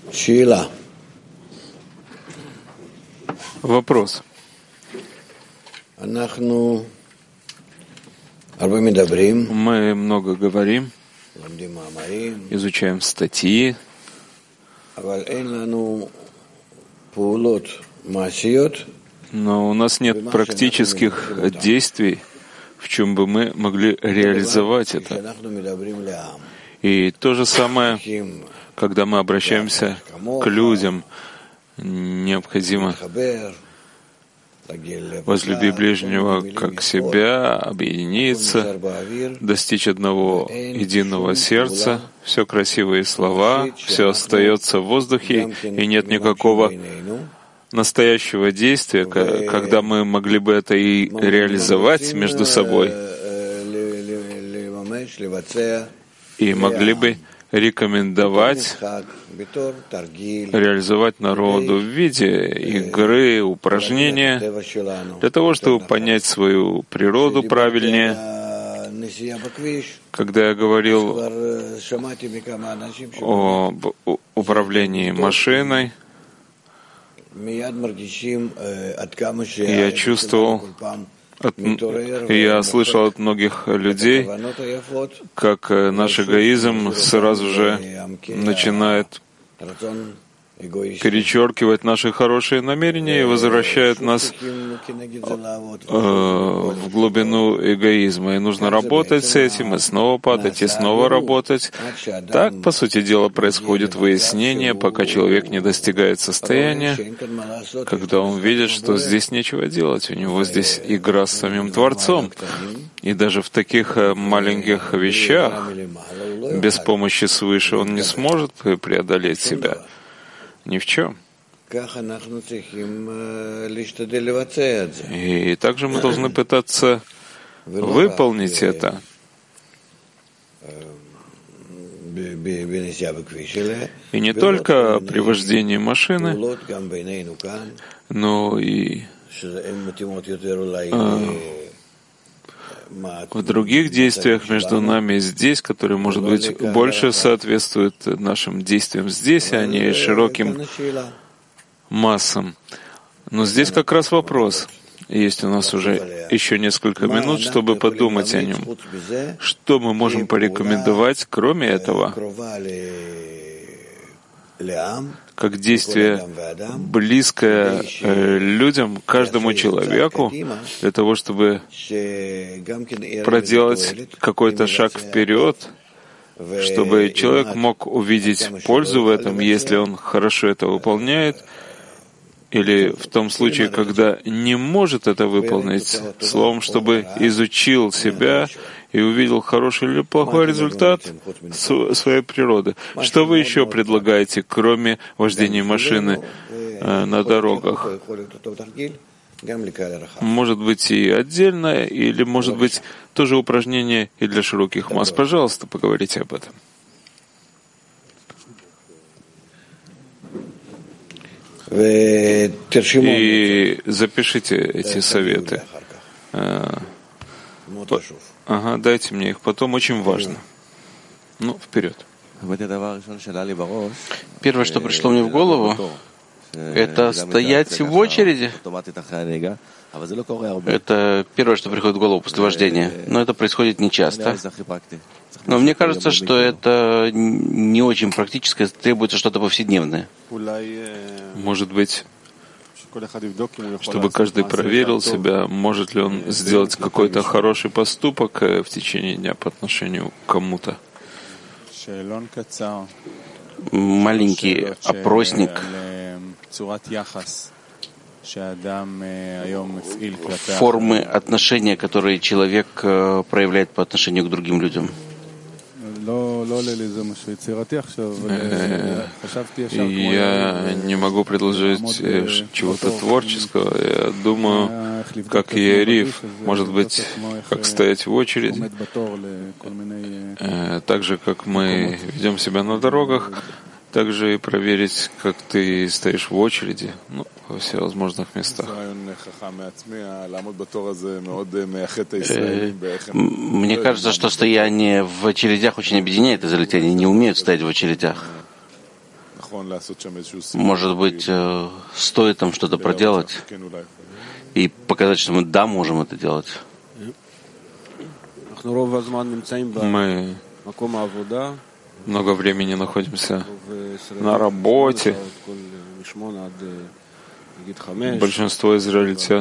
Вопрос. Мы много говорим, изучаем статьи, но у нас нет практических действий, в чем бы мы могли реализовать это. И то же самое, когда мы обращаемся к людям, необходимо возлюби ближнего как себя, объединиться, достичь одного единого сердца, все красивые слова, все остается в воздухе, и нет никакого настоящего действия, когда мы могли бы это и реализовать между собой, и могли бы рекомендовать, реализовать народу в виде игры, упражнения, для того, чтобы понять свою природу правильнее. Когда я говорил об управлении машиной, я чувствовал, я слышал от многих людей, как наш эгоизм сразу же начинает перечеркивать наши хорошие намерения и возвращает нас в глубину эгоизма. И нужно работать с этим, и снова падать, и снова работать. Так, по сути дела, происходит выяснение, пока человек не достигает состояния, когда он видит, что здесь нечего делать, у него здесь игра с самим Творцом. И даже в таких маленьких вещах, без помощи свыше, он не сможет преодолеть себя. Ни в чем. И также мы должны пытаться выполнить это. И не только при вождении машины, но и в других действиях между нами здесь, которые, может быть, больше соответствуют нашим действиям здесь, а не широким массам. Но здесь как раз вопрос. Есть у нас уже еще несколько минут, чтобы подумать о нем. Что мы можем порекомендовать, кроме этого, как действие близкое людям, каждому человеку, для того, чтобы проделать какой-то шаг вперед, чтобы человек мог увидеть пользу в этом, если он хорошо это выполняет, или в том случае, когда не может это выполнить, словом, чтобы изучил себя и увидел хороший или плохой результат своей природы. Что вы еще предлагаете, кроме вождения машины на дорогах? Может быть, и отдельно, или, может быть, тоже упражнение и для широких масс. Пожалуйста, поговорите об этом. И запишите эти советы. Ага, дайте мне их потом, очень важно. Ну, вперед. Первое, что пришло мне в голову, это стоять в очереди. Это первое, что приходит в голову после вождения. Но это происходит нечасто. Но мне кажется, что это не очень практическое, требуется что-то повседневное. Может быть, чтобы каждый проверил себя, может ли он сделать какой-то хороший поступок в течение дня по отношению к кому-то. Маленький опросник формы отношения, которые человек проявляет по отношению к другим людям. Я не могу предложить чего-то творческого. Я думаю, как Иариф, может быть, как стоять в очереди, так же, как мы ведем себя на дорогах, также и проверить, как ты стоишь в очереди, во всевозможных местах. Мне кажется, что стояние в очередях очень объединяет израильтяне, не умеют стоять в очередях. Может быть, стоит там что-то проделать и показать, что мы да, можем это делать. Мы много времени находимся на работе. Большинство израильтян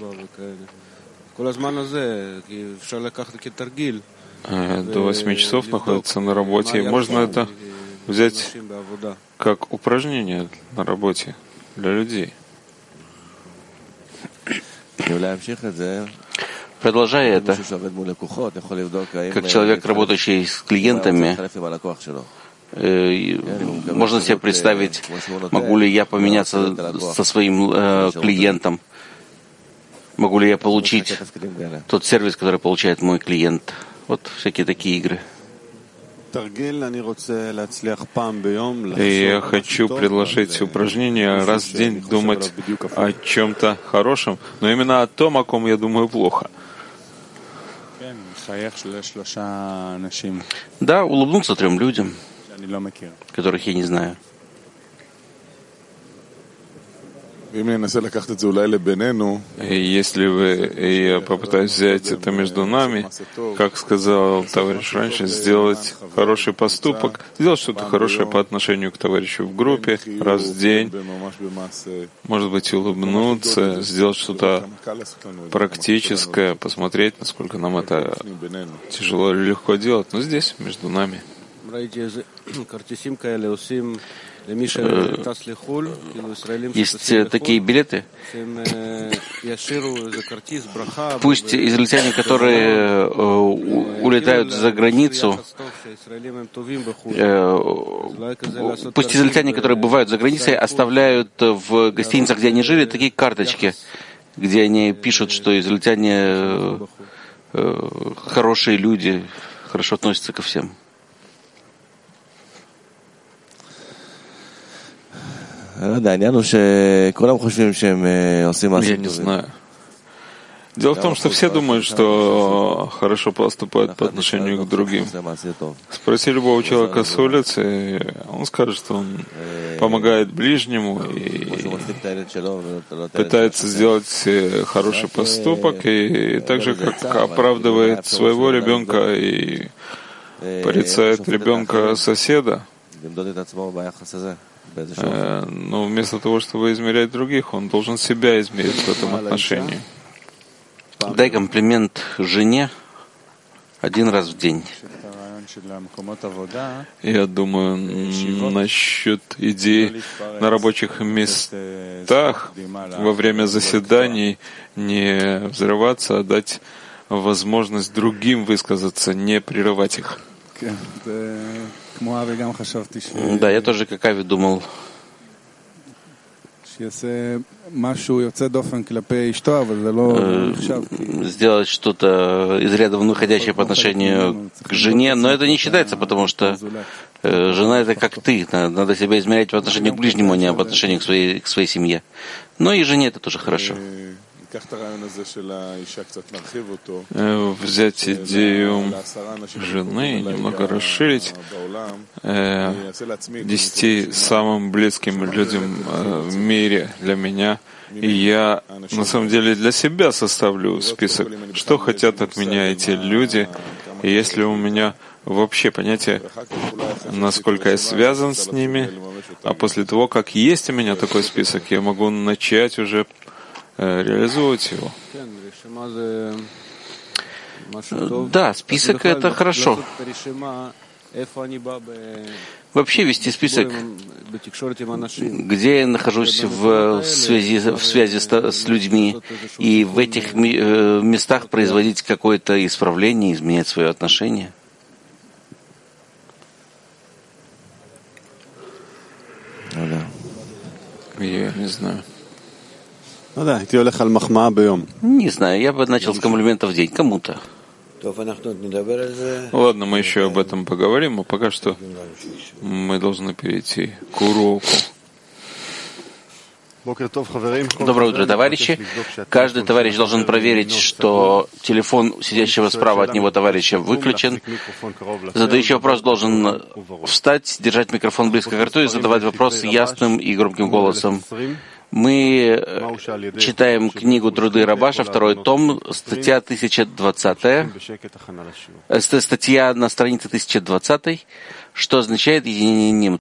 до 8 часов находятся на работе. И можно это взять как упражнение на работе для людей. Продолжая это, как человек, работающий с клиентами, можно себе представить, могу ли я поменяться со своим клиентом, могу ли я получить тот сервис, который получает мой клиент. Вот всякие такие игры. И я хочу предложить упражнение раз в день думать о чем-то хорошем, но именно о том, о ком я думаю плохо. Да, улыбнуться 3 людям, которых я не знаю. Если я попытаюсь взять это между нами, как сказал товарищ раньше, сделать хороший поступок, сделать что-то хорошее по отношению к товарищу в группе раз в день, может быть, улыбнуться, сделать что-то практическое, посмотреть, насколько нам это тяжело или легко делать, но здесь, между нами. Есть такие билеты. Пусть израильтяне, которые улетают за границу, пусть израильтяне, которые бывают за границей, оставляют в гостиницах, где они жили, такие карточки, где они пишут, что израильтяне хорошие люди, хорошо относятся ко всем. Я не знаю. Дело в том, что все думают, что хорошо поступают по отношению к другим. Спроси любого человека с улицы, он скажет, что он помогает ближнему и пытается сделать хороший поступок, и так же, как оправдывает своего ребенка и порицает ребенка соседа. Но вместо того, чтобы измерять других, он должен себя измерить в этом отношении. Дай комплимент жене 1 раз в день. Я думаю, насчет идей на рабочих местах во время заседаний не взрываться, а дать возможность другим высказаться, не прерывать их. Да, я тоже, как Ави, думал, сделать что-то из ряда вон выходящее по отношению к жене, но это не считается, потому что жена — это как ты, надо себя измерять по отношению к ближнему, а не по отношению к своей семье. Но и жене это тоже хорошо. Взять идею жены и немного расширить, 10 самым близким людям в мире для меня. И я на самом деле для себя составлю список, что хотят от меня эти люди. И если у меня вообще понятие, насколько я связан с ними, а после того, как есть у меня такой список, я могу начать уже реализовывать его. Да, список — это хорошо. Вообще вести список, где я нахожусь в связи с людьми, и в этих местах производить какое-то исправление, изменять свое отношение. Я не знаю. Не знаю, я бы начал с комплиментов в день кому-то. Ладно, мы еще об этом поговорим, а пока что мы должны перейти к уроку. Доброе утро, товарищи. Каждый товарищ должен проверить, что телефон сидящего справа от него товарища выключен. Задающий вопрос должен встать, держать микрофон близко к рту и задавать вопрос ясным и громким голосом. Мы читаем книгу «Труды Рабаша», 2 том, статья 1020, статья на странице 1020, что означает единением